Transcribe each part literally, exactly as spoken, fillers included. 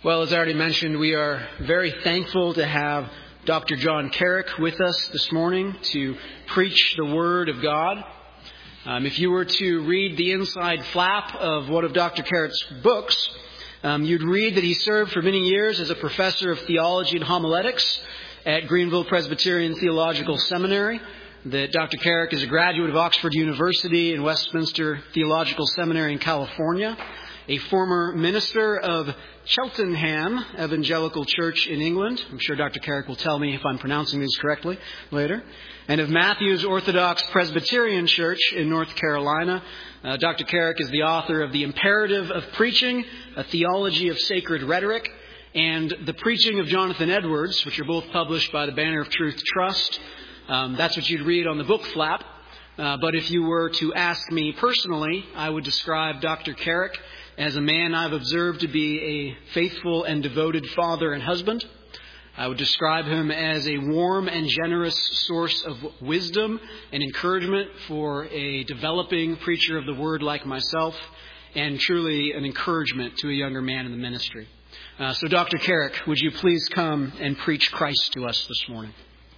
Well, as I already mentioned, we are very thankful to have Doctor John Carrick with us this morning to preach the Word of God. Um, if you were to read the inside flap of one of Doctor Carrick's books, um, you'd read that he served for many years as a professor of theology and homiletics at Greenville Presbyterian Theological Seminary, that Doctor Carrick is a graduate of Oxford University and Westminster Theological Seminary in California, a former minister of Cheltenham Evangelical Church in England. I'm sure Doctor Carrick will tell me if I'm pronouncing these correctly later. And of Matthews Orthodox Presbyterian Church in North Carolina. Uh, Doctor Carrick is the author of The Imperative of Preaching, A Theology of Sacred Rhetoric, and The Preaching of Jonathan Edwards, which are both published by the Banner of Truth Trust. Um, that's what you'd read on the book flap. Uh, but if you were to ask me personally, I would describe Doctor Carrick as a man I've observed to be a faithful and devoted father and husband. I would describe him as a warm and generous source of wisdom and encouragement for a developing preacher of the Word like myself, and truly an encouragement to a younger man in the ministry. Uh, so Doctor Carrick, would you please come and preach Christ to us this morning?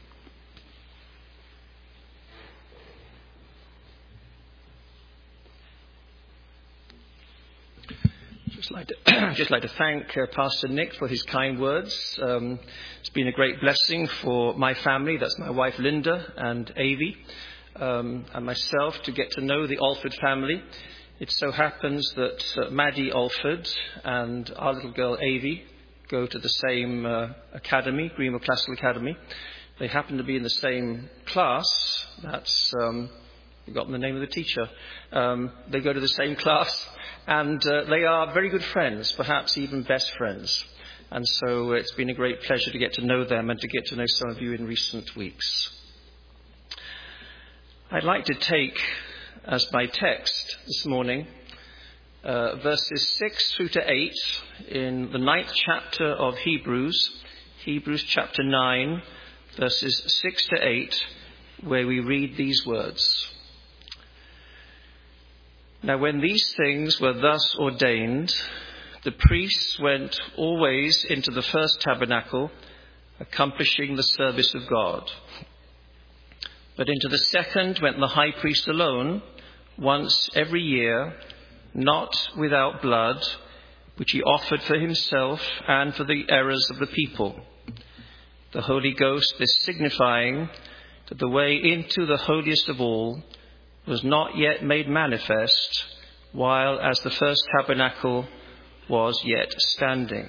Just like to, just like to thank uh, Pastor Nick for his kind words. Um, it's been a great blessing for my family, that's my wife Linda and Avi, um, and myself, to get to know the Alford family. It so happens that uh, Maddie Alford and our little girl Avi go to the same uh, academy, Greenville Classical Academy. They happen to be in the same class. That's, um, I've forgotten the name of the teacher. Um, they go to the same class. And uh, they are very good friends, perhaps even best friends. And so it's been a great pleasure to get to know them and to get to know some of you in recent weeks. I'd like to take as my text this morning uh, verses six through to eight in the ninth chapter of Hebrews, Hebrews chapter nine, verses six to eight, where we read these words. Now, when these things were thus ordained, the priests went always into the first tabernacle, accomplishing the service of God. But into the second went the high priest alone, once every year, not without blood, which he offered for himself and for the errors of the people. The Holy Ghost is signifying that the way into the holiest of all was not yet made manifest, while as the first tabernacle was yet standing.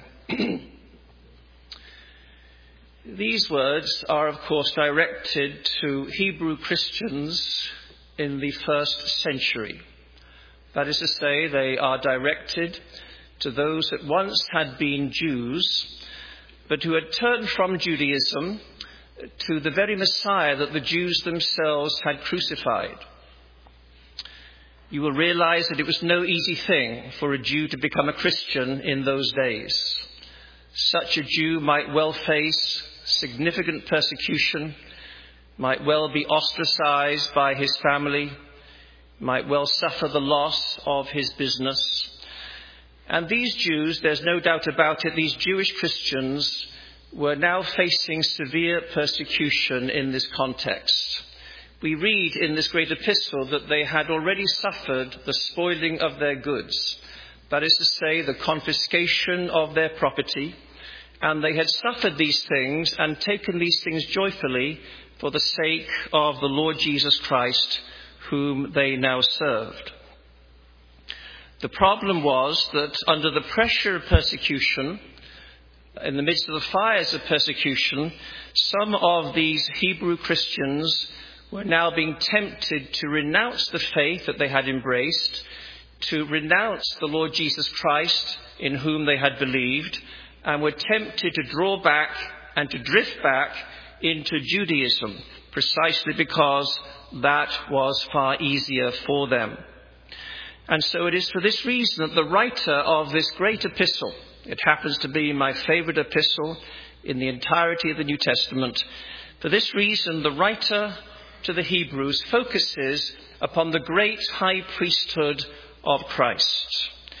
These words are, of course, directed to Hebrew Christians in the first century. That is to say, they are directed to those that once had been Jews, but who had turned from Judaism to the very Messiah that the Jews themselves had crucified. You will realize that it was no easy thing for a Jew to become a Christian in those days. Such a Jew might well face significant persecution, might well be ostracized by his family, might well suffer the loss of his business. And these Jews, there's no doubt about it, these Jewish Christians were now facing severe persecution in this context. We read in this great epistle that they had already suffered the spoiling of their goods, that is to say, the confiscation of their property, and they had suffered these things and taken these things joyfully for the sake of the Lord Jesus Christ, whom they now served. The problem was that under the pressure of persecution, in the midst of the fires of persecution, some of these Hebrew Christians were now being tempted to renounce the faith that they had embraced, to renounce the Lord Jesus Christ in whom they had believed, and were tempted to draw back and to drift back into Judaism, precisely because that was far easier for them. And so it is for this reason that the writer of this great epistle, it happens to be my favorite epistle in the entirety of the New Testament, for this reason the writer to the Hebrews focuses upon the great high priesthood of Christ.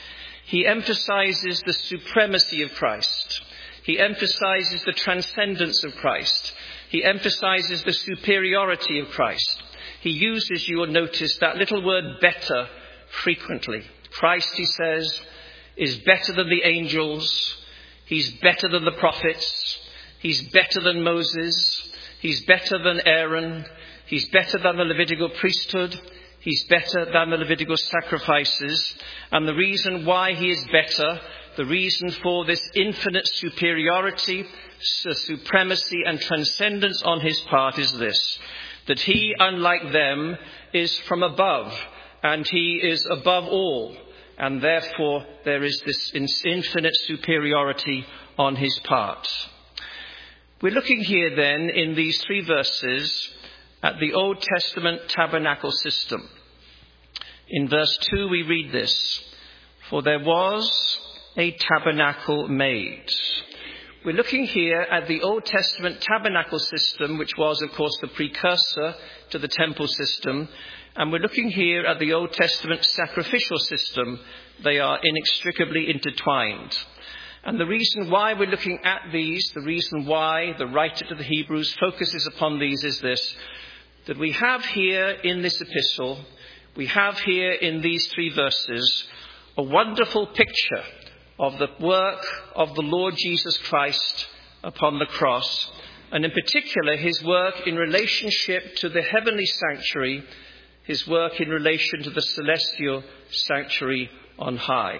He emphasizes the supremacy of Christ. He emphasizes the transcendence of Christ. He emphasizes the superiority of Christ. He uses, you will notice, that little word better frequently. Christ, he says, is better than the angels. He's better than the prophets. He's better than Moses. He's better than Aaron. He's better than the Levitical priesthood. He's better than the Levitical sacrifices. And the reason why he is better, the reason for this infinite superiority, supremacy and transcendence on his part is this, that he, unlike them, is from above, and he is above all, and therefore there is this infinite superiority on his part. We're looking here then in these three verses at the Old Testament tabernacle system. In verse two we read this, "For there was a tabernacle made." We're looking here at the Old Testament tabernacle system, which was, of course, the precursor to the temple system. And we're looking here at the Old Testament sacrificial system. They are inextricably intertwined. And the reason why we're looking at these, the reason why the writer to the Hebrews focuses upon these is this, that we have here in this epistle, we have here in these three verses, a wonderful picture of the work of the Lord Jesus Christ upon the cross, and in particular his work in relationship to the heavenly sanctuary, his work in relation to the celestial sanctuary on high.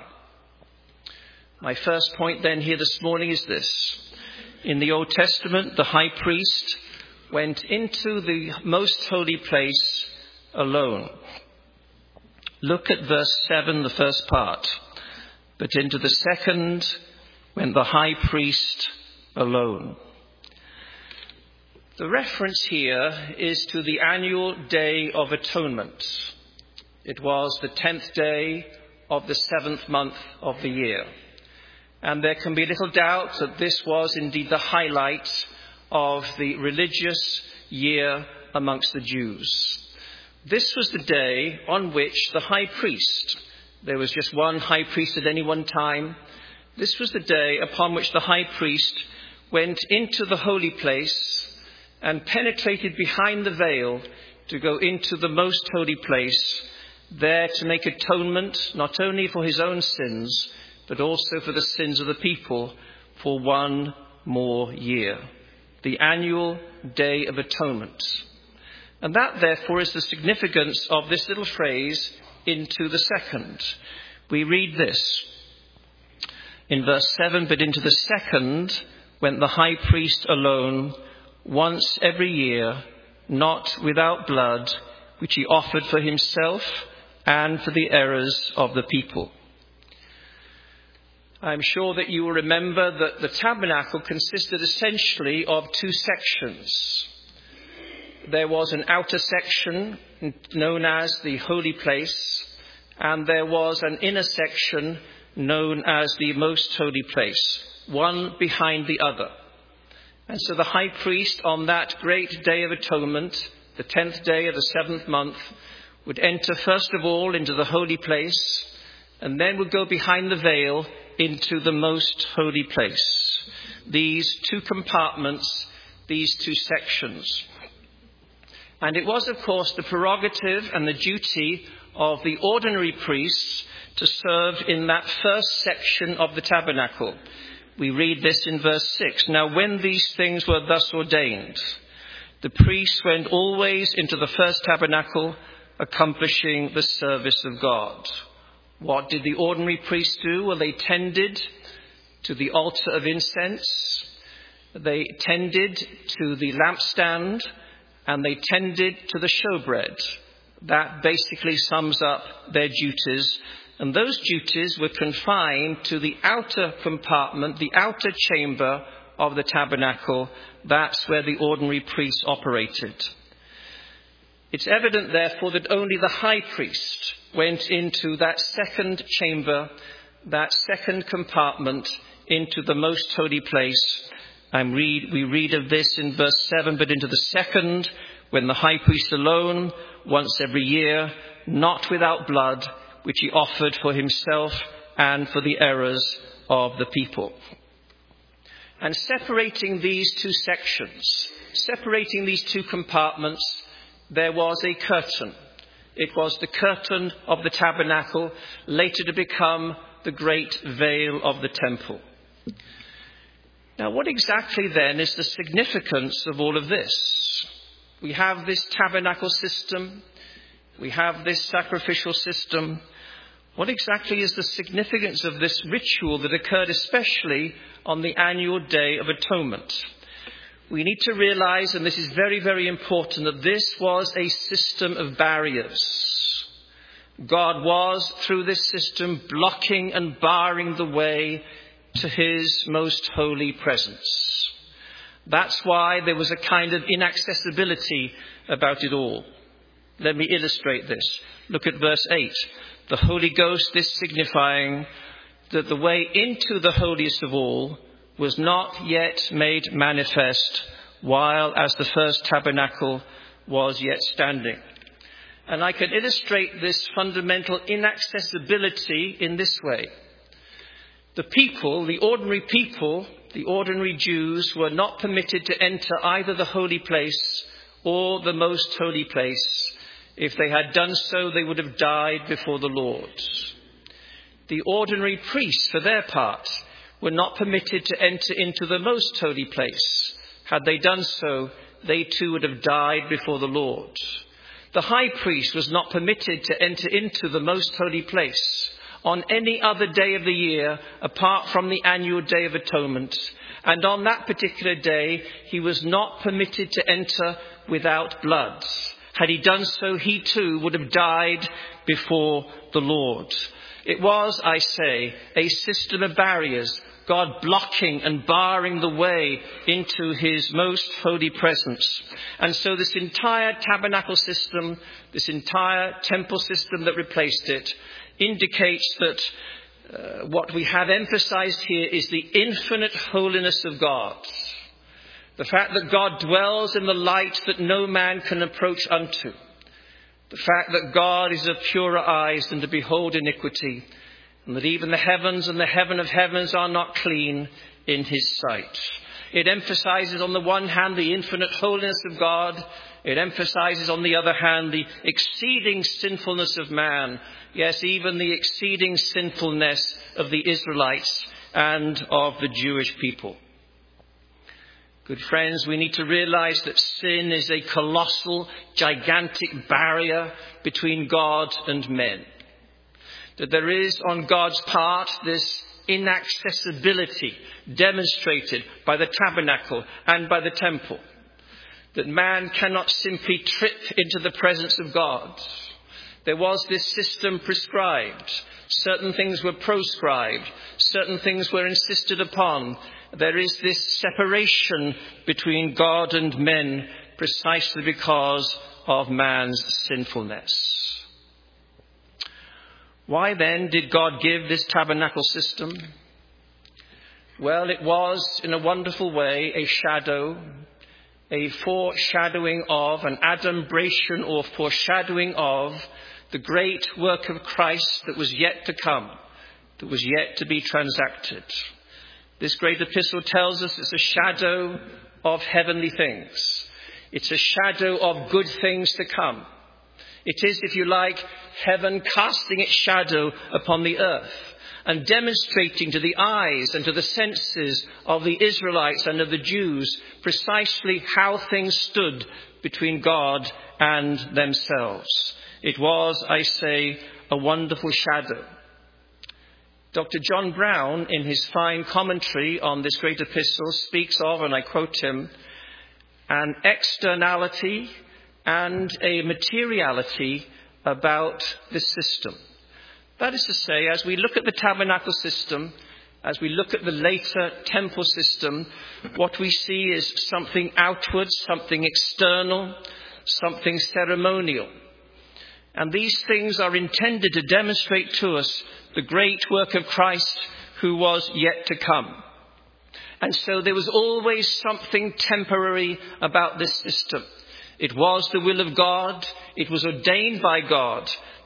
My first point then here this morning is this. In the Old Testament, the high priest went into the most holy place alone. Look at verse seven, the first part. But into the second went the high priest alone. The reference here is to the annual Day of Atonement. It was the tenth day of the seventh month of the year. And there can be little doubt that this was indeed the highlight of the religious year amongst the Jews. This was the day on which the high priest, there was just one high priest at any one time, this was the day upon which the high priest went into the holy place and penetrated behind the veil to go into the most holy place, there to make atonement not only for his own sins, but also for the sins of the people for one more year. The annual Day of Atonement. And that, therefore, is the significance of this little phrase, into the second. We read this in verse seven, but into the second went the high priest alone, once every year, not without blood, which he offered for himself and for the errors of the people. I'm sure that you will remember that the tabernacle consisted essentially of two sections. There was an outer section known as the holy place, and there was an inner section known as the most holy place, one behind the other. And so the high priest on that great Day of Atonement, the tenth day of the seventh month, would enter first of all into the holy place, and then would go behind the veil into the most holy place. These two compartments, these two sections. And it was, of course, the prerogative and the duty of the ordinary priests to serve in that first section of the tabernacle. We read this in verse six. Now, when these things were thus ordained, the priests went always into the first tabernacle, accomplishing the service of God. What did the ordinary priests do? Well, they tended to the altar of incense, they tended to the lampstand, and they tended to the showbread. That basically sums up their duties. And those duties were confined to the outer compartment, the outer chamber of the tabernacle. That's where the ordinary priests operated. It's evident, therefore, that only the high priest went into that second chamber, that second compartment, into the most holy place. And read, we read of this in verse seven, but into the second, when the high priest alone, once every year, not without blood, which he offered for himself and for the errors of the people. And separating these two sections, separating these two compartments, there was a curtain. It was the curtain of the tabernacle, later to become the great veil of the temple. Now, what exactly then is the significance of all of this? We have this tabernacle system. We have this sacrificial system. What exactly is the significance of this ritual that occurred especially on the annual Day of Atonement? We need to realize, and this is very, very important, that this was a system of barriers. God was, through this system, blocking and barring the way to his most holy presence. That's why there was a kind of inaccessibility about it all. Let me illustrate this. Look at verse eight. The Holy Ghost, this signifying that the way into the holiest of all was not yet made manifest, while as the first tabernacle was yet standing. And I can illustrate this fundamental inaccessibility in this way. The people, the ordinary people, the ordinary Jews, were not permitted to enter either the holy place or the most holy place. If they had done so, they would have died before the Lord. The ordinary priests, for their part, were not permitted to enter into the most holy place. Had they done so, they too would have died before the Lord. The high priest was not permitted to enter into the most holy place on any other day of the year apart from the annual Day of Atonement. And on that particular day, he was not permitted to enter without blood. Had he done so, he too would have died before the Lord. It was, I say, a system of barriers, God blocking and barring the way into his most holy presence. And so this entire tabernacle system, this entire temple system that replaced it, indicates that uh, what we have emphasized here is the infinite holiness of God. The fact that God dwells in the light that no man can approach unto. The fact that God is of purer eyes than to behold iniquity, and that even the heavens and the heaven of heavens are not clean in his sight. It emphasizes on the one hand the infinite holiness of God. It emphasizes on the other hand the exceeding sinfulness of man. Yes, even the exceeding sinfulness of the Israelites and of the Jewish people. Good friends, we need to realize that sin is a colossal, gigantic barrier between God and men. That there is on God's part this inaccessibility demonstrated by the tabernacle and by the temple. That man cannot simply trip into the presence of God. There was this system prescribed. Certain things were proscribed. Certain things were insisted upon. There is this separation between God and men precisely because of man's sinfulness. Why then did God give this tabernacle system? Well, it was in a wonderful way a shadow, a foreshadowing of, an adumbration or foreshadowing of the great work of Christ that was yet to come, that was yet to be transacted. This great epistle tells us it's a shadow of heavenly things. It's a shadow of good things to come. It is, if you like, heaven casting its shadow upon the earth and demonstrating to the eyes and to the senses of the Israelites and of the Jews precisely how things stood between God and themselves. It was, I say, a wonderful shadow. Doctor John Brown, in his fine commentary on this great epistle, speaks of, and I quote him, an externality and a materiality about this system. That is to say, as we look at the tabernacle system, as we look at the later temple system, what we see is something outward, something external, something ceremonial. And these things are intended to demonstrate to us the great work of Christ who was yet to come. And so there was always something temporary about this system. It was the will of God. It was ordained by God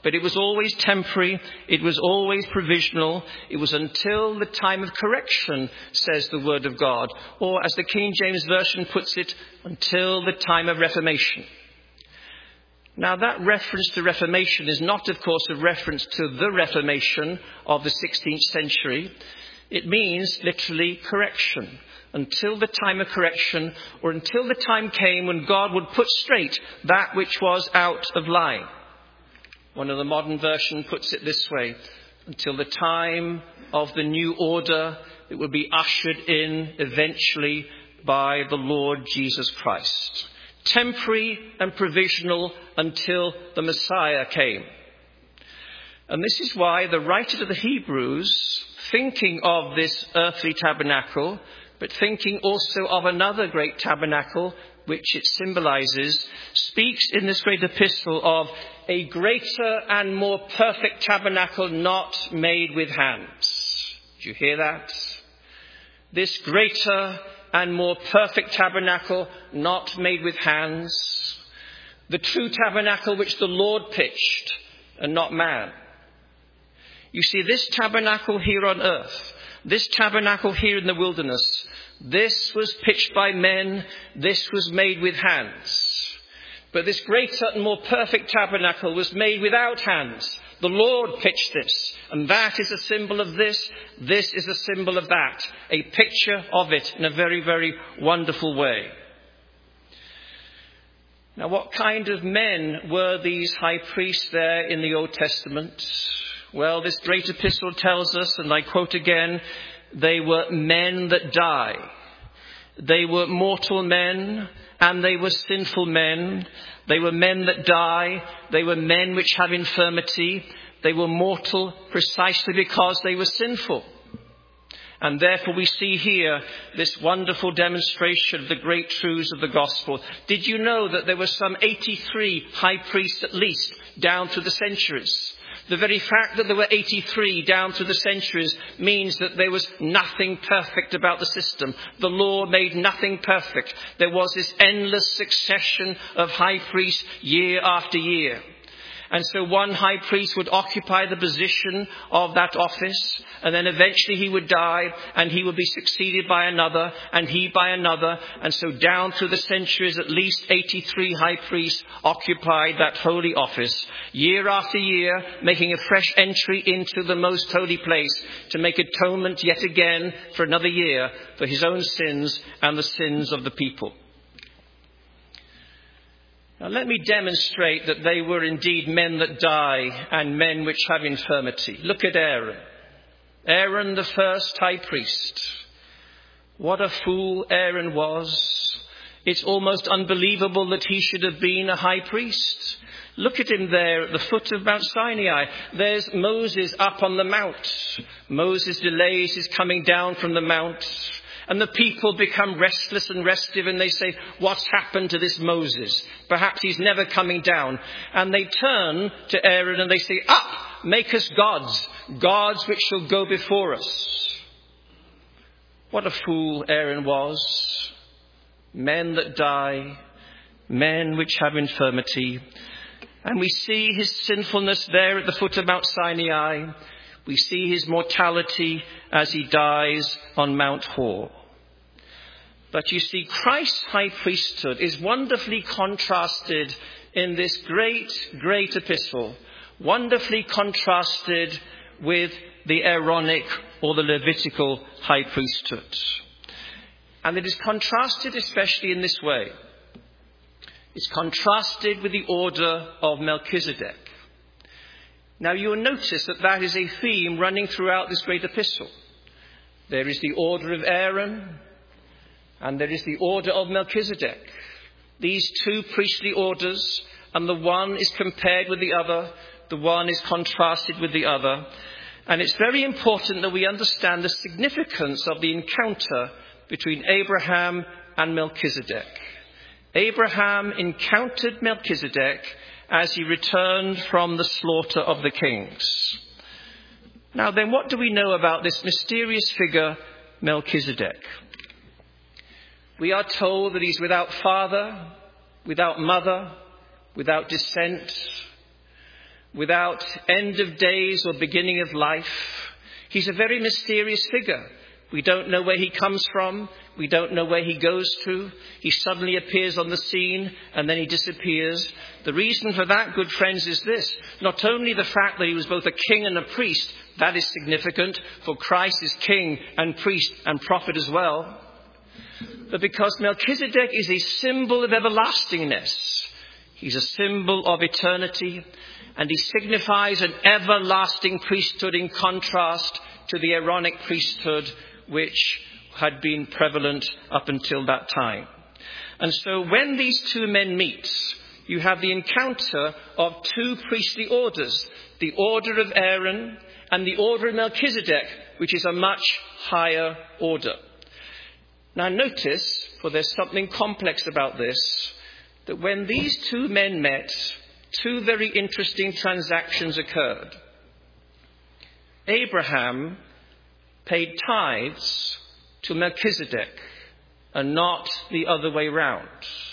But it was always temporary. It was always provisional. It was until the time of correction, says the Word of God. Or as the King James Version puts it, until the time of Reformation. Now that reference to Reformation is not, of course, a reference to the Reformation of the sixteenth century. It means literally correction. Until the time of correction, or until the time came when God would put straight that which was out of line. One of the modern versions puts it this way: until the time of the new order that would be ushered in eventually by the Lord Jesus Christ. Temporary and provisional until the Messiah came. And this is why the writer to the Hebrews, thinking of this earthly tabernacle, but thinking also of another great tabernacle, which it symbolizes, speaks in this great epistle of a greater and more perfect tabernacle not made with hands. Do you hear that? This greater and more perfect tabernacle not made with hands. The true tabernacle which the Lord pitched and not man. You see, this tabernacle here on earth, this tabernacle here in the wilderness, this was pitched by men, this was made with hands. But this greater and more perfect tabernacle was made without hands. The Lord pitched this, and that is a symbol of this, this is a symbol of that, a picture of it in a very, very wonderful way. Now, what kind of men were these high priests there in the Old Testament? Well, this great epistle tells us, and I quote again, they were men that die. They were mortal men, and they were sinful men. They were men that die. They were men which have infirmity. They were mortal precisely because they were sinful. And therefore we see here this wonderful demonstration of the great truths of the gospel. Did you know that there were some eighty-three high priests at least down through the centuries? The very fact that there were eighty-three down through the centuries means that there was nothing perfect about the system. The law made nothing perfect. There was this endless succession of high priests year after year. And so one high priest would occupy the position of that office, and then eventually he would die, and he would be succeeded by another, and he by another. And so down through the centuries, at least eighty-three high priests occupied that holy office, year after year, making a fresh entry into the most holy place to make atonement yet again for another year for his own sins and the sins of the people. Now let me demonstrate that they were indeed men that die and men which have infirmity. Look at Aaron. Aaron, the first high priest. What a fool Aaron was. It's almost unbelievable that he should have been a high priest. Look at him there at the foot of Mount Sinai. There's Moses up on the mount. Moses delays his coming down from the mount. And the people become restless and restive, and they say, what's happened to this Moses? Perhaps he's never coming down. And they turn to Aaron and they say, up, make us gods, gods which shall go before us. What a fool Aaron was. Men that die, men which have infirmity. And we see his sinfulness there at the foot of Mount Sinai. We see his mortality as he dies on Mount Hor. But you see, Christ's high priesthood is wonderfully contrasted in this great, great epistle. Wonderfully contrasted with the Aaronic or the Levitical high priesthood. And it is contrasted especially in this way. It's contrasted with the order of Melchizedek. Now you will notice that that is a theme running throughout this great epistle. There is the order of Aaron, and there is the order of Melchizedek. These two priestly orders, and the one is compared with the other, the one is contrasted with the other. And it's very important that we understand the significance of the encounter between Abraham and Melchizedek. Abraham encountered Melchizedek as he returned from the slaughter of the kings. Now then, what do we know about this mysterious figure, Melchizedek? We are told that he's without father, without mother, without descent. without end of days or beginning of life. He's a very mysterious figure. We don't know where he comes from. We don't know where he goes to. He suddenly appears on the scene and then he disappears. The reason for that, good friends, is this. Not only the fact that he was both a king and a priest, that is significant, for Christ is king and priest and prophet as well. But because Melchizedek is a symbol of everlastingness. He's a symbol of eternity, and he signifies an everlasting priesthood in contrast to the Aaronic priesthood which had been prevalent up until that time. And so when these two men meet, you have the encounter of two priestly orders, the order of Aaron and the order of Melchizedek, which is a much higher order. Now notice, for there's something complex about this, that when these two men met, two very interesting transactions occurred. Abraham paid tithes to Melchizedek and not the other way round.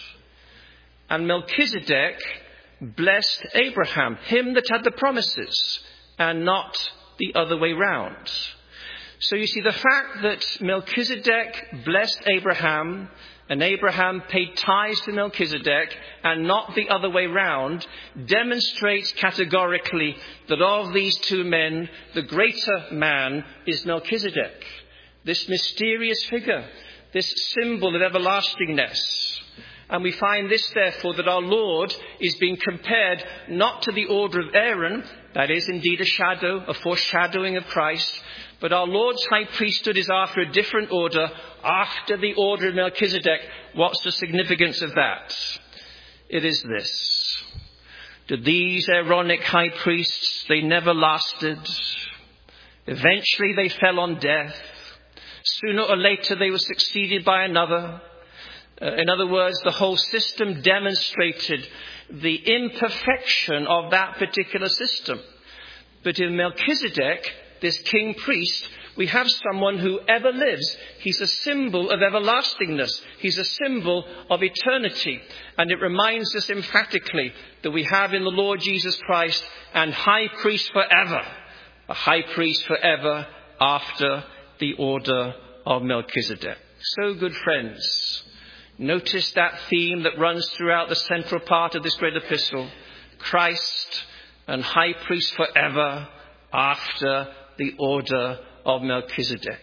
And Melchizedek blessed Abraham, him that had the promises, and not the other way round. So you see, the fact that Melchizedek blessed Abraham and Abraham paid tithes to Melchizedek and not the other way round demonstrates categorically that of these two men, the greater man is Melchizedek, this mysterious figure, this symbol of everlastingness. And we find this, therefore, that our Lord is being compared not to the order of Aaron, that is indeed a shadow, a foreshadowing of Christ, but our Lord's high priesthood is after a different order, after the order of Melchizedek. What's the significance of that? It is this. That these Aaronic high priests, they never lasted. Eventually they fell on death. Sooner or later they were succeeded by another. Uh, in other words, the whole system demonstrated the imperfection of that particular system. But in Melchizedek, this king priest, we have someone who ever lives. He's a symbol of everlastingness. He's a symbol of eternity. And it reminds us emphatically that we have in the Lord Jesus Christ an high priest forever. A high priest forever after the order of Melchizedek. So, good friends, notice that theme that runs throughout the central part of this great epistle. Christ and high priest forever after the order of Melchizedek.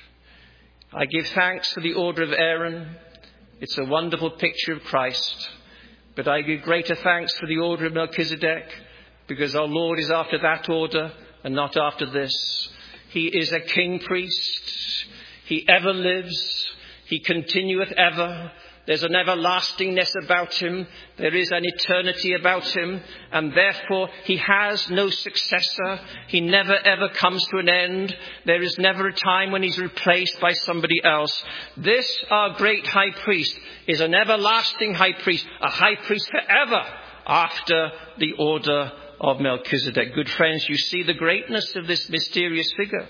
I give thanks for the order of Aaron. It's a wonderful picture of Christ. But I give greater thanks for the order of Melchizedek, because our Lord is after that order and not after this. He is a king priest. He ever lives. He continueth ever. There's an everlastingness about him. There is an eternity about him. And therefore, he has no successor. He never ever comes to an end. There is never a time when he's replaced by somebody else. This, our great high priest, is an everlasting high priest, a high priest forever after the order of Melchizedek. Good friends, you see the greatness of this mysterious figure.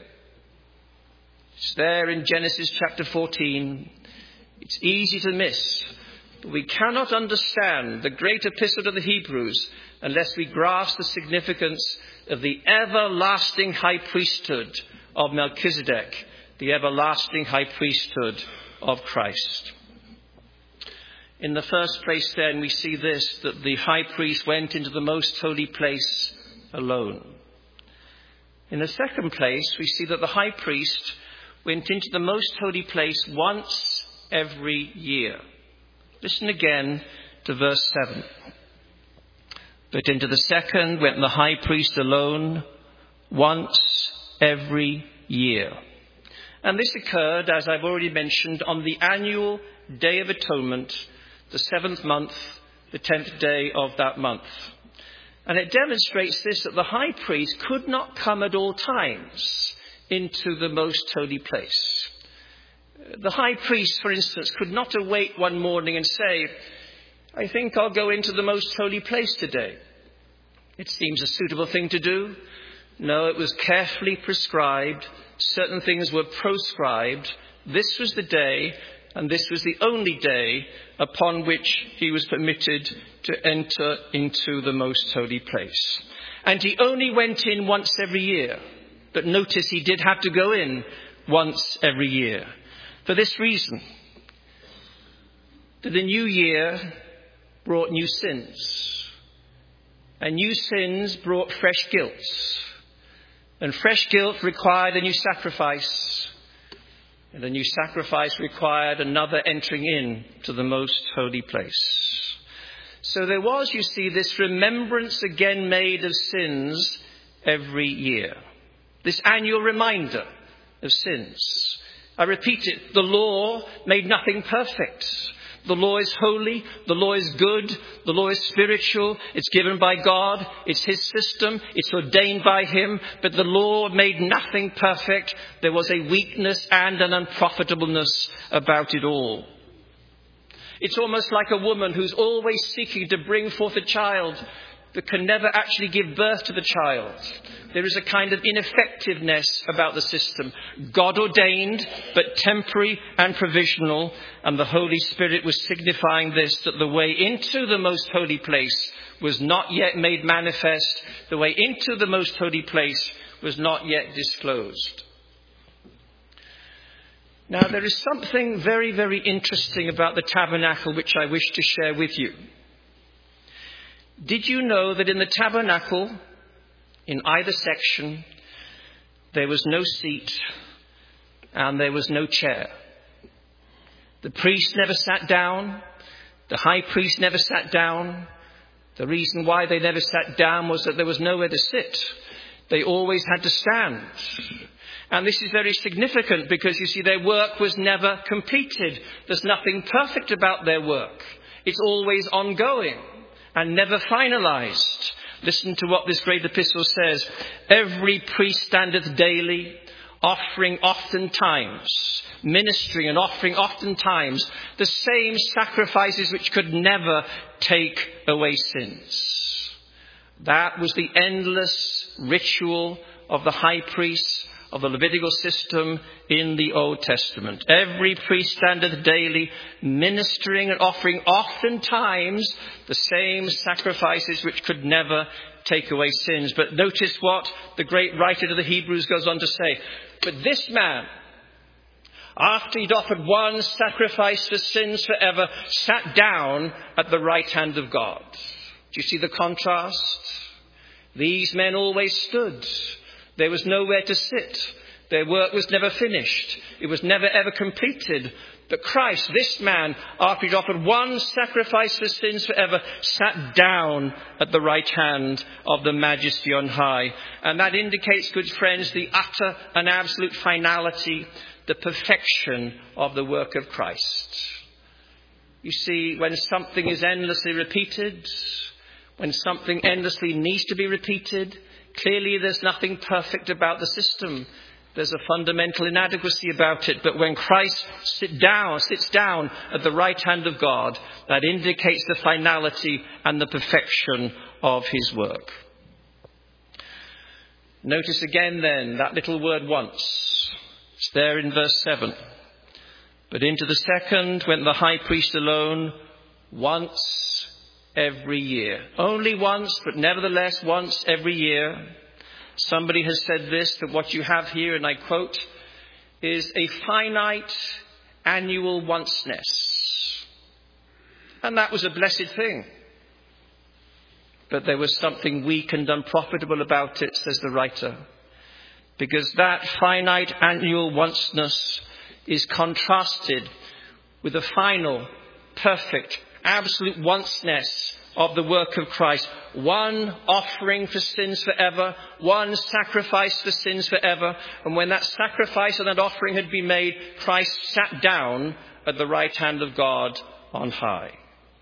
It's there in Genesis chapter fourteen. It's easy to miss, but we cannot understand the great epistle to the Hebrews unless we grasp the significance of the everlasting high priesthood of Melchizedek, the everlasting high priesthood of Christ. In the first place, then, we see this, that the high priest went into the most holy place alone. In the second place, we see that the high priest went into the most holy place once every year. Listen again to verse seven. But into the second went the high priest alone once every year. And this occurred, as I've already mentioned, on the annual Day of Atonement, the seventh month, the tenth day of that month. And it demonstrates this, that the high priest could not come at all times into the most holy place. The high priest, for instance, could not awake one morning and say, I think I'll go into the most holy place today. It seems a suitable thing to do. No, it was carefully prescribed. Certain things were proscribed. This was the day, and this was the only day upon which he was permitted to enter into the most holy place. And he only went in once every year. But notice he did have to go in once every year. For this reason, that the new year brought new sins. And new sins brought fresh guilt. And fresh guilt required a new sacrifice. And a new sacrifice required another entering in to the most holy place. So there was, you see, this remembrance again made of sins every year. This annual reminder of sins. I repeat it, the law made nothing perfect. The law is holy, the law is good, the law is spiritual, it's given by God, it's his system, it's ordained by him, but the law made nothing perfect. There was a weakness and an unprofitableness about it all. It's almost like a woman who's always seeking to bring forth a child but can never actually give birth to the child. There is a kind of ineffectiveness about the system. God ordained, but temporary and provisional. And the Holy Spirit was signifying this, that the way into the most holy place was not yet made manifest. The way into the most holy place was not yet disclosed. Now, there is something very, very interesting about the tabernacle which I wish to share with you. Did you know that in the tabernacle, in either section, there was no seat and there was no chair? The priest never sat down. The high priest never sat down. The reason why they never sat down was that there was nowhere to sit. They always had to stand. And this is very significant because, you see, their work was never completed. There's nothing perfect about their work. It's always ongoing and never finalized. Listen to what this great epistle says. Every priest standeth daily, offering oftentimes, ministering and offering oftentimes the same sacrifices which could never take away sins. That was the endless ritual of the high priest, of the Levitical system in the Old Testament. Every priest standeth daily, ministering and offering oftentimes the same sacrifices which could never take away sins. But notice what the great writer to the Hebrews goes on to say. But this man, after he'd offered one sacrifice for sins forever, sat down at the right hand of God. Do you see the contrast? These men always stood. There was nowhere to sit. Their work was never finished. It was never ever completed. But Christ, this man, after he'd offered one sacrifice for sins forever, sat down at the right hand of the Majesty on high. And that indicates, good friends, the utter and absolute finality, the perfection of the work of Christ. You see, when something is endlessly repeated, when something endlessly needs to be repeated, clearly there's nothing perfect about the system. There's a fundamental inadequacy about it. But when Christ sit down, sits down at the right hand of God, that indicates the finality and the perfection of his work. Notice again then that little word once. It's there in verse seven. But into the second went the high priest alone once every year. Only once, but nevertheless once every year. Somebody has said this, that what you have here, and I quote, is a finite annual onceness. And that was a blessed thing. But there was something weak and unprofitable about it, says the writer. Because that finite annual onceness is contrasted with the final, perfect, absolute onceness of the work of Christ. One offering for sins forever, one sacrifice for sins forever. And when that sacrifice and that offering had been made, Christ sat down at the right hand of God on high.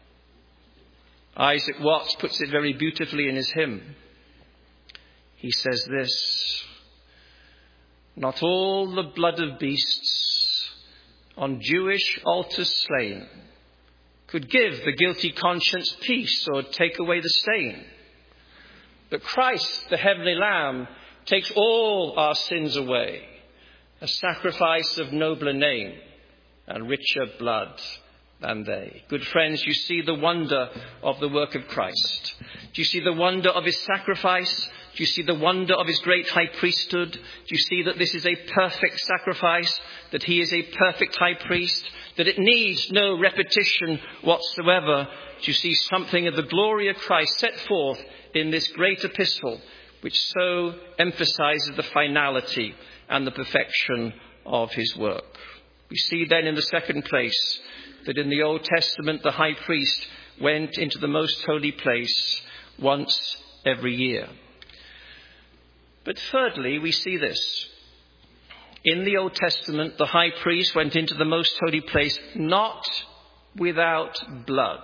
Isaac Watts puts it very beautifully in his hymn. He says this: not all the blood of beasts on Jewish altars slain could give the guilty conscience peace or take away the stain. But Christ, the heavenly Lamb, takes all our sins away, a sacrifice of nobler name and richer blood than they. Good friends, you see the wonder of the work of Christ. Do you see the wonder of his sacrifice? Do you see the wonder of his great high priesthood? Do you see that this is a perfect sacrifice, that he is a perfect high priest, that it needs no repetition whatsoever? Do you see something of the glory of Christ set forth in this great epistle, which so emphasizes the finality and the perfection of his work? We see then in the second place that in the Old Testament the high priest went into the most holy place once every year. But thirdly, we see this. In the Old Testament, the high priest went into the most holy place not without blood.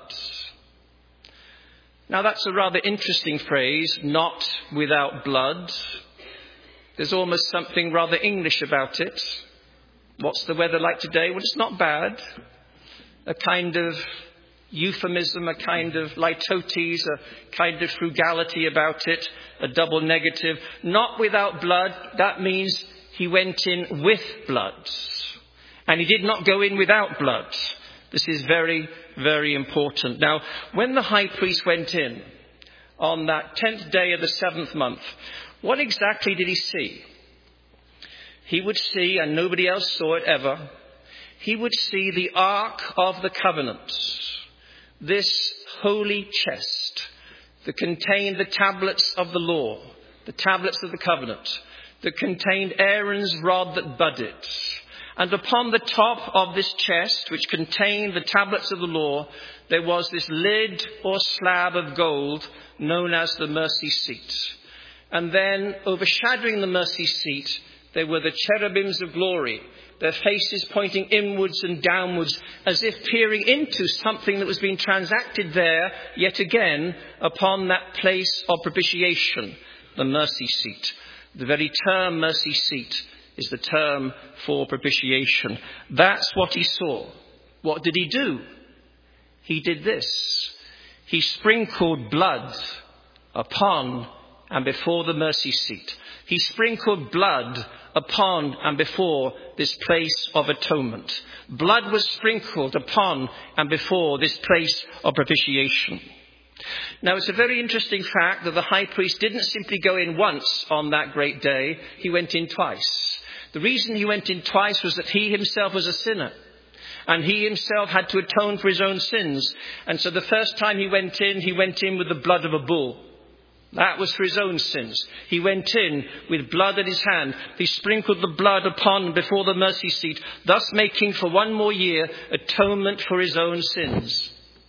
Now that's a rather interesting phrase, not without blood. There's almost something rather English about it. What's the weather like today? Well, it's not bad. A kind of euphemism, a kind of litotes, a kind of frugality about it, a double negative. Not without blood, that means he went in with blood. And he did not go in without blood. This is very, very important. Now, when the high priest went in on that tenth day of the seventh month, what exactly did he see? He would see, and nobody else saw it ever, he would see the Ark of the Covenant, this holy chest that contained the tablets of the law, the tablets of the covenant, that contained Aaron's rod that budded. And upon the top of this chest, which contained the tablets of the law, there was this lid or slab of gold known as the mercy seat. And then overshadowing the mercy seat, there were the cherubims of glory, their faces pointing inwards and downwards, as if peering into something that was being transacted there, yet again, upon that place of propitiation, the mercy seat. The very term mercy seat is the term for propitiation. That's what he saw. What did he do? He did this. He sprinkled blood upon and before the mercy seat. He sprinkled blood upon and before this place of atonement. Blood was sprinkled upon and before this place of propitiation. Now, it's a very interesting fact that the high priest didn't simply go in once on that great day. He went in twice. The reason he went in twice was that he himself was a sinner. And he himself had to atone for his own sins. And so the first time he went in, he went in with the blood of a bull. That was for his own sins. He went in with blood in his hand. He sprinkled the blood upon and before the mercy seat, thus making for one more year atonement for his own sins.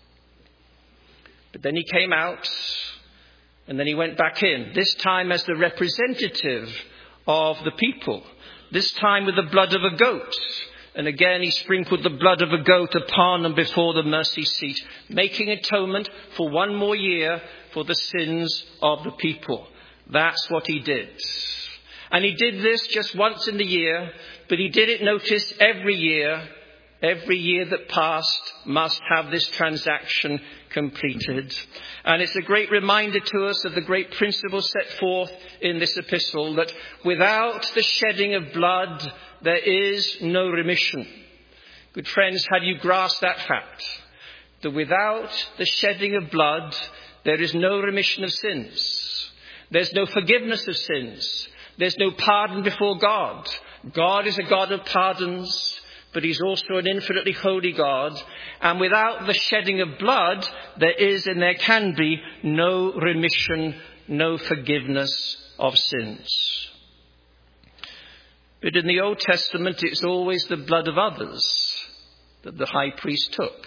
But then he came out and then he went back in, this time as the representative of the people, this time with the blood of a goat. And again, he sprinkled the blood of a goat upon and before the mercy seat, making atonement for one more year for the sins of the people. That's what he did. And he did this just once in the year, but he did it, notice, every year. Every year that passed must have this transaction completed. And it's a great reminder to us of the great principle set forth in this epistle, that without the shedding of blood, there is no remission. Good friends, have you grasped that fact? That without the shedding of blood, there is no remission of sins. There's no forgiveness of sins. There's no pardon before God. God is a God of pardons, but he's also an infinitely holy God. And without the shedding of blood, there is and there can be no remission, no forgiveness of sins. But in the Old Testament, it's always the blood of others that the high priest took.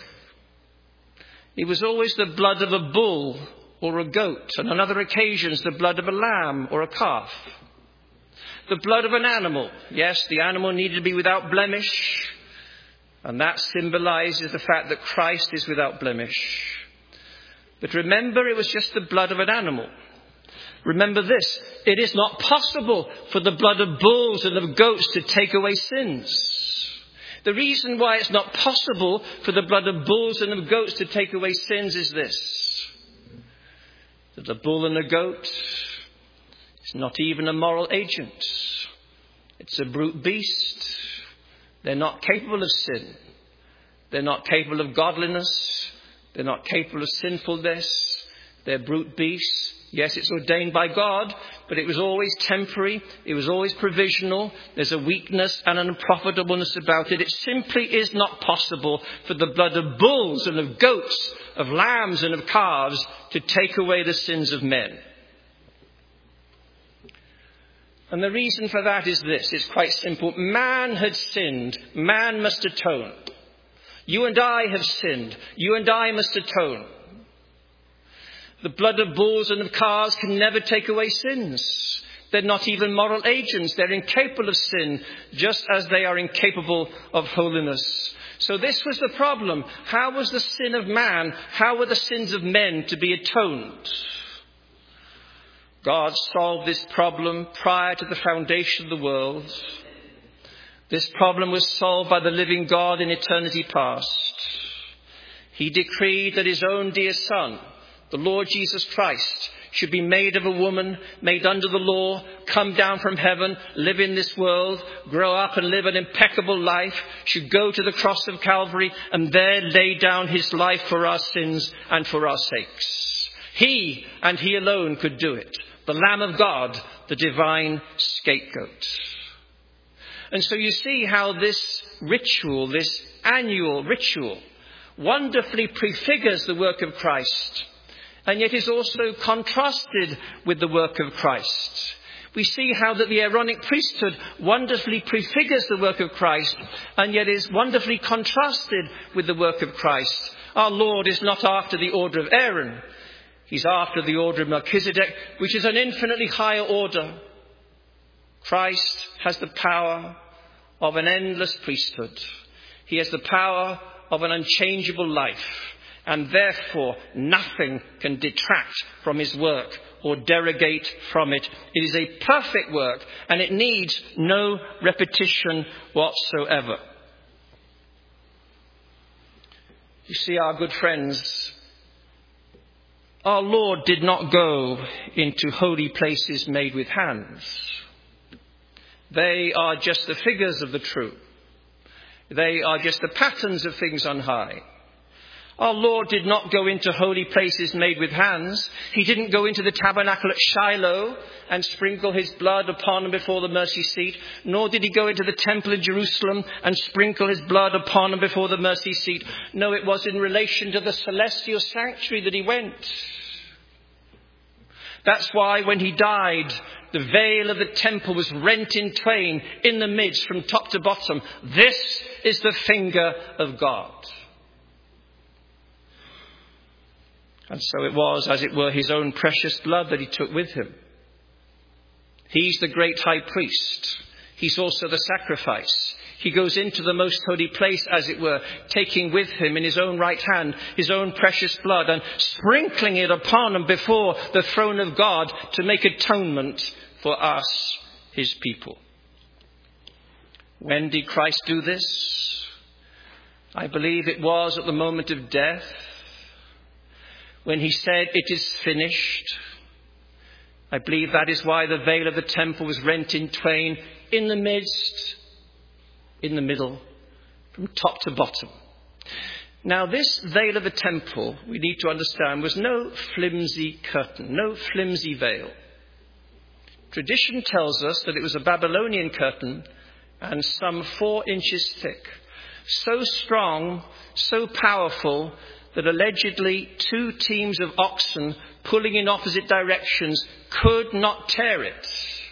It was always the blood of a bull or a goat, and on other occasions the blood of a lamb or a calf. The blood of an animal. Yes, the animal needed to be without blemish, and that symbolizes the fact that Christ is without blemish. But remember, it was just the blood of an animal. Remember this, it is not possible for the blood of bulls and of goats to take away sins. The reason why it's not possible for the blood of bulls and of goats to take away sins is this: that the bull and the goat is not even a moral agent. It's a brute beast. They're not capable of sin. They're not capable of godliness. They're not capable of sinfulness. They're brute beasts. Yes, it's ordained by God, but it was always temporary. It was always provisional. There's a weakness and an unprofitableness about it. It simply is not possible for the blood of bulls and of goats, of lambs and of calves to take away the sins of men. And the reason for that is this. It's quite simple. Man had sinned. Man must atone. You and I have sinned. You and I must atone. The blood of bulls and of calves can never take away sins. They're not even moral agents. They're incapable of sin, just as they are incapable of holiness. So this was the problem. How was the sin of man, how were the sins of men to be atoned? God solved this problem prior to the foundation of the world. This problem was solved by the living God in eternity past. He decreed that his own dear Son, the Lord Jesus Christ, should be made of a woman, made under the law, come down from heaven, live in this world, grow up and live an impeccable life, should go to the cross of Calvary and there lay down his life for our sins and for our sakes. He and he alone could do it. The Lamb of God, the divine scapegoat. And so you see how this ritual, this annual ritual, wonderfully prefigures the work of Christ, and yet is also contrasted with the work of Christ. We see how that the Aaronic priesthood wonderfully prefigures the work of Christ, and yet is wonderfully contrasted with the work of Christ. Our Lord is not after the order of Aaron. He's after the order of Melchizedek, which is an infinitely higher order. Christ has the power of an endless priesthood. He has the power of an unchangeable life. And therefore, nothing can detract from his work or derogate from it. It is a perfect work, and it needs no repetition whatsoever. You see, our good friends, our Lord did not go into holy places made with hands. They are just the figures of the true. They are just the patterns of things on high. Our Lord did not go into holy places made with hands. He didn't go into the tabernacle at Shiloh and sprinkle his blood upon and before the mercy seat. Nor did he go into the temple in Jerusalem and sprinkle his blood upon and before the mercy seat. No, it was in relation to the celestial sanctuary that he went. That's why when he died, the veil of the temple was rent in twain in the midst from top to bottom. This is the finger of God. And so it was, as it were, his own precious blood that he took with him. He's the great high priest. He's also the sacrifice. He goes into the most holy place, as it were, taking with him in his own right hand his own precious blood and sprinkling it upon and before the throne of God to make atonement for us, his people. When did Christ do this? I believe it was at the moment of death, when he said, "It is finished." I believe that is why the veil of the temple was rent in twain in the midst, in the middle, from top to bottom. Now this veil of the temple, we need to understand, was no flimsy curtain, no flimsy veil. Tradition tells us that it was a Babylonian curtain and some four inches thick, so strong, so powerful, that allegedly two teams of oxen pulling in opposite directions could not tear it.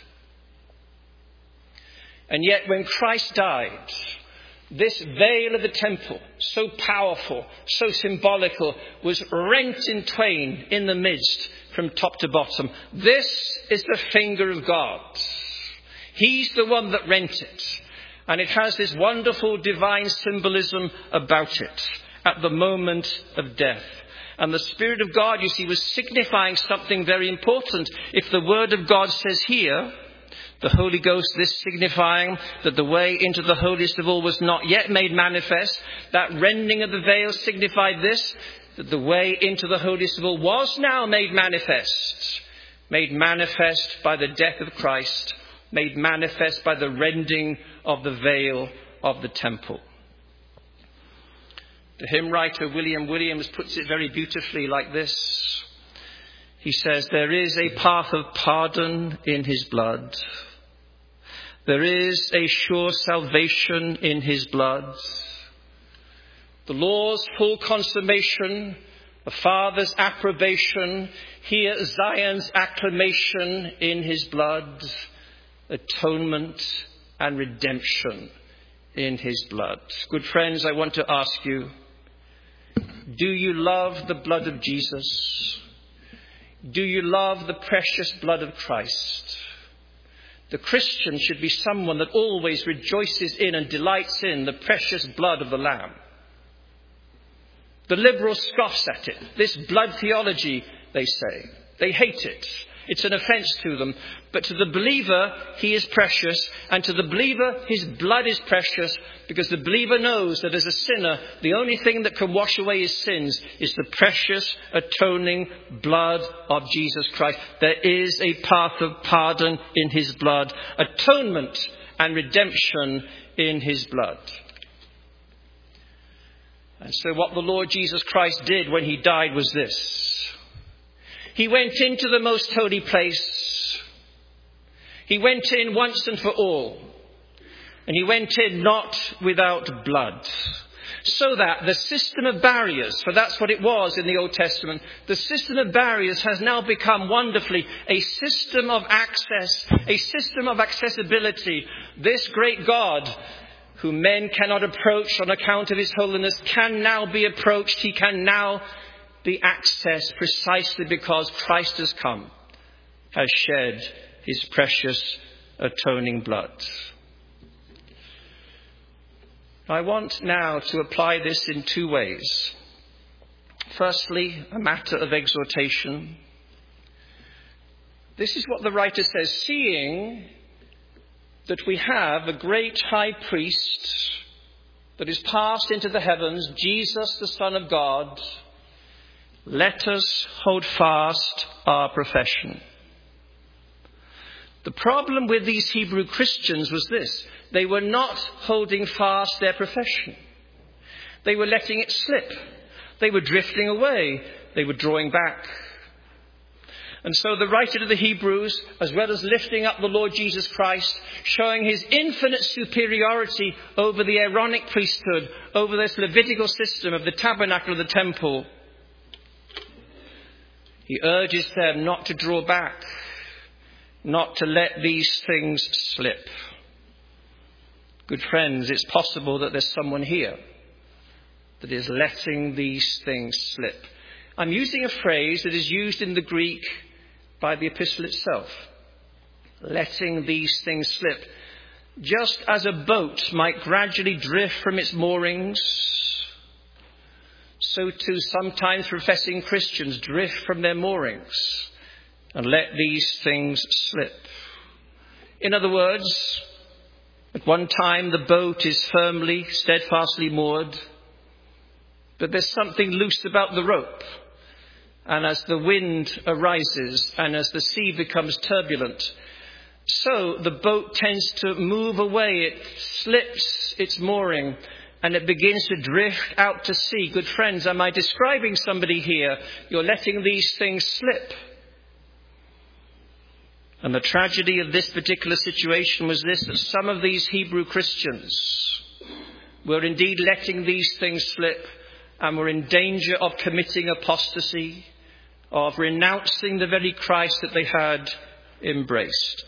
And yet when Christ died, this veil of the temple, so powerful, so symbolical, was rent in twain in the midst from top to bottom. This is the finger of God. He's the one that rent it. And it has this wonderful divine symbolism about it at the moment of death. And the Spirit of God, you see, was signifying something very important. If the Word of God says here, the Holy Ghost, this signifying that the way into the holiest of all was not yet made manifest, that rending of the veil signified this, that the way into the holiest of all was now made manifest. Made manifest by the death of Christ, made manifest by the rending of the veil of the temple. The hymn writer William Williams puts it very beautifully like this. He says, there is a path of pardon in his blood. There is a sure salvation in his blood. The law's full consummation, the Father's approbation, hear Zion's acclamation in his blood, atonement and redemption in his blood. Good friends, I want to ask you, do you love the blood of Jesus? Do you love the precious blood of Christ? The Christian should be someone that always rejoices in and delights in the precious blood of the Lamb. The liberal scoffs at it. This blood theology, they say. They hate it. It's an offence to them. But to the believer, he is precious. And to the believer, his blood is precious. Because the believer knows that as a sinner, the only thing that can wash away his sins is the precious, atoning blood of Jesus Christ. There is a path of pardon in his blood. Atonement and redemption in his blood. And so what the Lord Jesus Christ did when he died was this. He went into the most holy place. He went in once and for all. And he went in not without blood. So that the system of barriers, for that's what it was in the Old Testament, the system of barriers has now become wonderfully a system of access, a system of accessibility. This great God, whom men cannot approach on account of his holiness, can now be approached. He can now be accessed precisely because Christ has come, has shed his precious atoning blood. I want now to apply this in two ways. Firstly, a matter of exhortation. This is what the writer says, seeing that we have a great high priest that is passed into the heavens, Jesus, the Son of God, let us hold fast our profession. The problem with these Hebrew Christians was this. They were not holding fast their profession. They were letting it slip. They were drifting away. They were drawing back. And so the writer to the Hebrews, as well as lifting up the Lord Jesus Christ, showing his infinite superiority over the Aaronic priesthood, over this Levitical system of the tabernacle of the temple, he urges them not to draw back, not to let these things slip. Good friends, it's possible that there's someone here that is letting these things slip. I'm using a phrase that is used in the Greek by the epistle itself. Letting these things slip. Just as a boat might gradually drift from its moorings, so too sometimes professing Christians drift from their moorings and let these things slip. In other words, at one time the boat is firmly, steadfastly moored, but there's something loose about the rope. And as the wind arises and as the sea becomes turbulent, so the boat tends to move away. It slips its mooring and it begins to drift out to sea. Good friends, am I describing somebody here? You're letting these things slip. And the tragedy of this particular situation was this, that some of these Hebrew Christians were indeed letting these things slip and were in danger of committing apostasy, of renouncing the very Christ that they had embraced.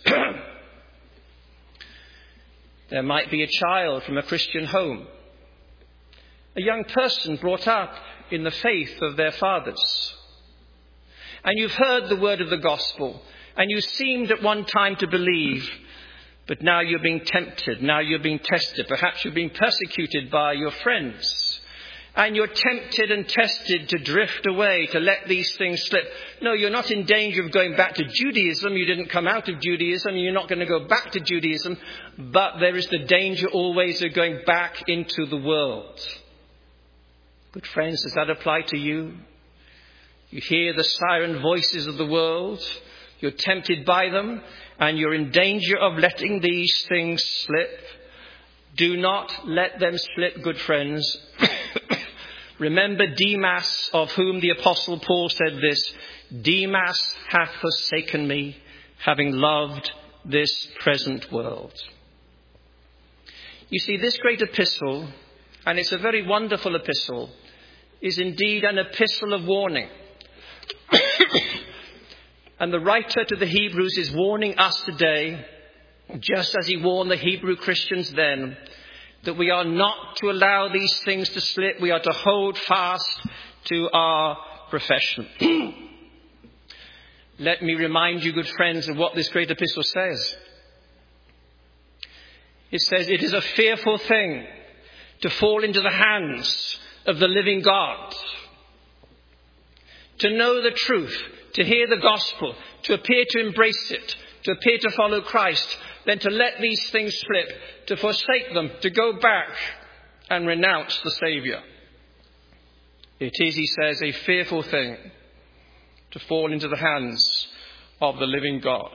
There might be a child from a Christian home, a young person brought up in the faith of their fathers. And you've heard the word of the gospel, and you seemed at one time to believe, but now you're being tempted, now you're being tested. Perhaps you're being persecuted by your friends. And you're tempted and tested to drift away, to let these things slip. No, you're not in danger of going back to Judaism. You didn't come out of Judaism. You're not going to go back to Judaism. But there is the danger always of going back into the world. Good friends, does that apply to you? You hear the siren voices of the world. You're tempted by them. And you're in danger of letting these things slip. Do not let them slip, good friends. Remember Demas, of whom the Apostle Paul said this, Demas hath forsaken me, having loved this present world. You see, this great epistle, and it's a very wonderful epistle, is indeed an epistle of warning. And the writer to the Hebrews is warning us today, just as he warned the Hebrew Christians then, that we are not to allow these things to slip. We are to hold fast to our profession. Let me remind you, good friends, of what this great epistle says. It says, it is a fearful thing to fall into the hands of the living God. To know the truth, to hear the gospel, to appear to embrace it, to appear to follow Christ, then to let these things slip, to forsake them, to go back and renounce the Saviour. It is, he says, a fearful thing to fall into the hands of the living God.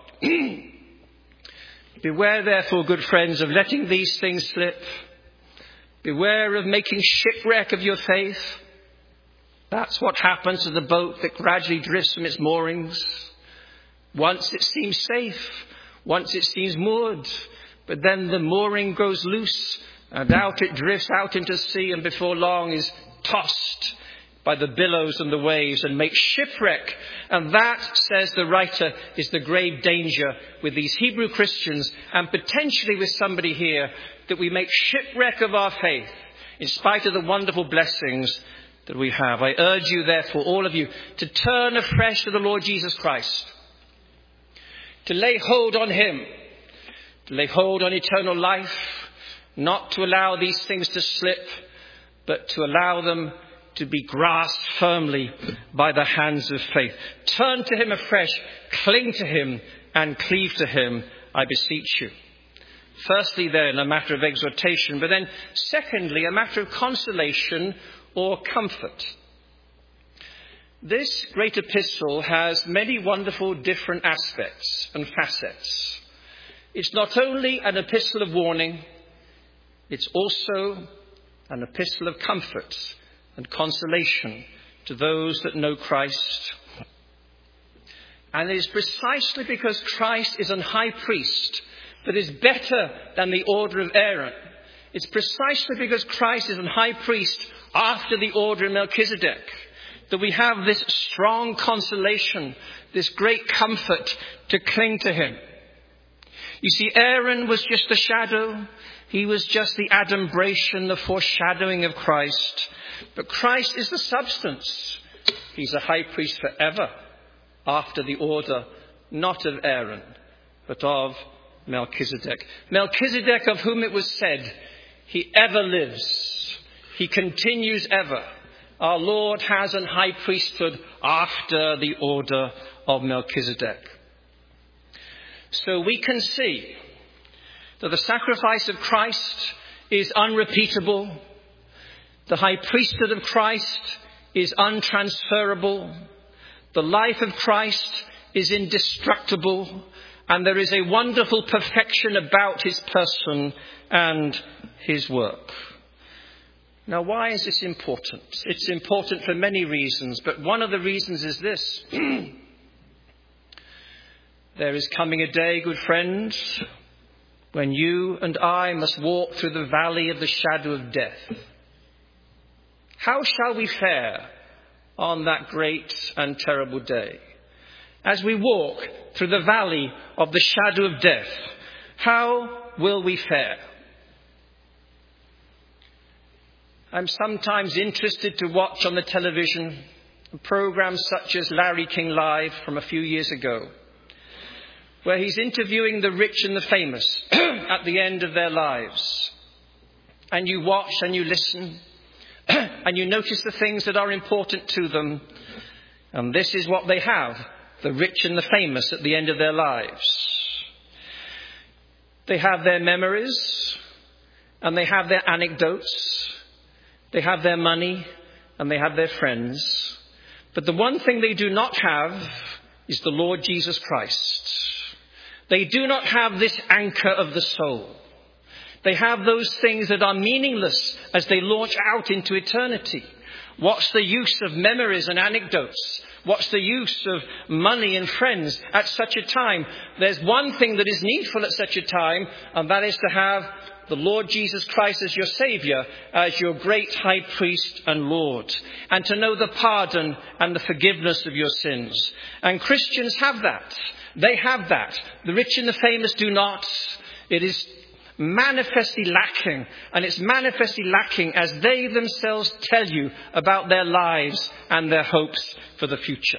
Beware, therefore, good friends, of letting these things slip. Beware of making shipwreck of your faith. That's what happens to the boat that gradually drifts from its moorings. Once it seems safe, once it seems moored, but then the mooring goes loose and out it drifts out into sea, and before long is tossed by the billows and the waves and makes shipwreck. And that, says the writer, is the grave danger with these Hebrew Christians, and potentially with somebody here, that we make shipwreck of our faith in spite of the wonderful blessings that we have. I urge you, therefore, all of you, to turn afresh to the Lord Jesus Christ, to lay hold on him, to lay hold on eternal life, not to allow these things to slip, but to allow them to be grasped firmly by the hands of faith. Turn to him afresh, cling to him, and cleave to him, I beseech you. Firstly, then, a matter of exhortation, but then secondly, a matter of consolation or comfort. This great epistle has many wonderful different aspects and facets. It's not only an epistle of warning, it's also an epistle of comfort and consolation to those that know Christ. And it is precisely because Christ is an high priest that is better than the order of Aaron. It's precisely because Christ is an high priest after the order of Melchizedek that we have this strong consolation, this great comfort to cling to him. You see, Aaron was just a shadow. He was just the adumbration, the foreshadowing of Christ. But Christ is the substance. He's a high priest forever, after the order not of Aaron, but of Melchizedek. Melchizedek, of whom it was said, he ever lives. He continues ever. Our Lord has an high priesthood after the order of Melchizedek. So we can see that the sacrifice of Christ is unrepeatable. The high priesthood of Christ is untransferable. The life of Christ is indestructible. And there is a wonderful perfection about his person and his work. Now, why is this important? It's important for many reasons, but one of the reasons is this. There is coming a day, good friends, when you and I must walk through the valley of the shadow of death. How shall we fare on that great and terrible day? As we walk through the valley of the shadow of death, how will we fare? I'm sometimes interested to watch on the television programs such as Larry King Live from a few years ago, where he's interviewing the rich and the famous at the end of their lives. And you watch and you listen and you notice the things that are important to them. And this is what they have, the rich and the famous at the end of their lives. They have their memories and they have their anecdotes. They have their money and they have their friends. But the one thing they do not have is the Lord Jesus Christ. They do not have this anchor of the soul. They have those things that are meaningless as they launch out into eternity. What's the use of memories and anecdotes? What's the use of money and friends at such a time? There's one thing that is needful at such a time, and that is to have the Lord Jesus Christ as your Saviour, as your great high priest and Lord, and to know the pardon and the forgiveness of your sins. And Christians have that. They have that. The rich and the famous do not. It is manifestly lacking, and it's manifestly lacking as they themselves tell you about their lives and their hopes for the future.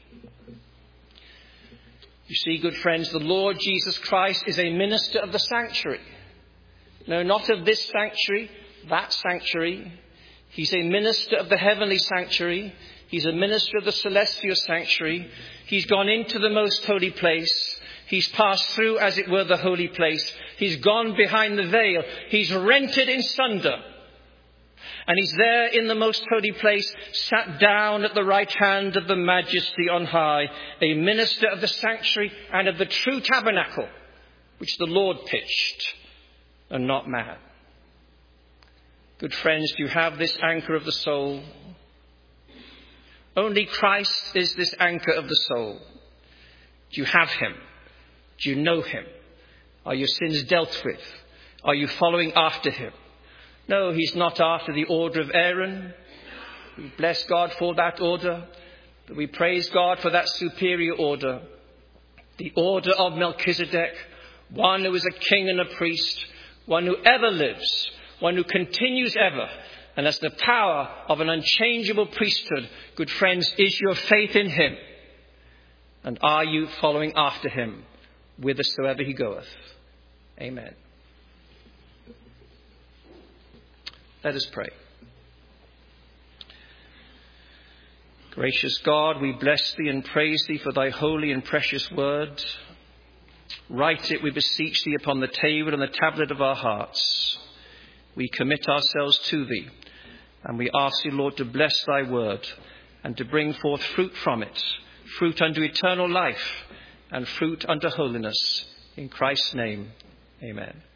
You see, good friends, the Lord Jesus Christ is a minister of the sanctuary. No, not of this sanctuary, that sanctuary. He's a minister of the heavenly sanctuary. He's a minister of the celestial sanctuary. He's gone into the most holy place. He's passed through, as it were, the holy place. He's gone behind the veil. He's rent it in sunder. And he's there in the most holy place, sat down at the right hand of the Majesty on high, a minister of the sanctuary and of the true tabernacle, which the Lord pitched, and not man. Good friends, do you have this anchor of the soul? Only Christ is this anchor of the soul. Do you have him? Do you know him? Are your sins dealt with? Are you following after him? No, he's not after the order of Aaron. We bless God for that order. But we praise God for that superior order. The order of Melchizedek, one who is a king and a priest, one who ever lives, one who continues ever, and has the power of an unchangeable priesthood. Good friends, is your faith in him? And are you following after him whithersoever he goeth? Amen. Let us pray. Gracious God, we bless thee and praise thee for thy holy and precious word. Write it, we beseech thee, upon the table and the tablet of our hearts. We commit ourselves to thee, and we ask thee, Lord, to bless thy word and to bring forth fruit from it, fruit unto eternal life and fruit unto holiness. In Christ's name, amen.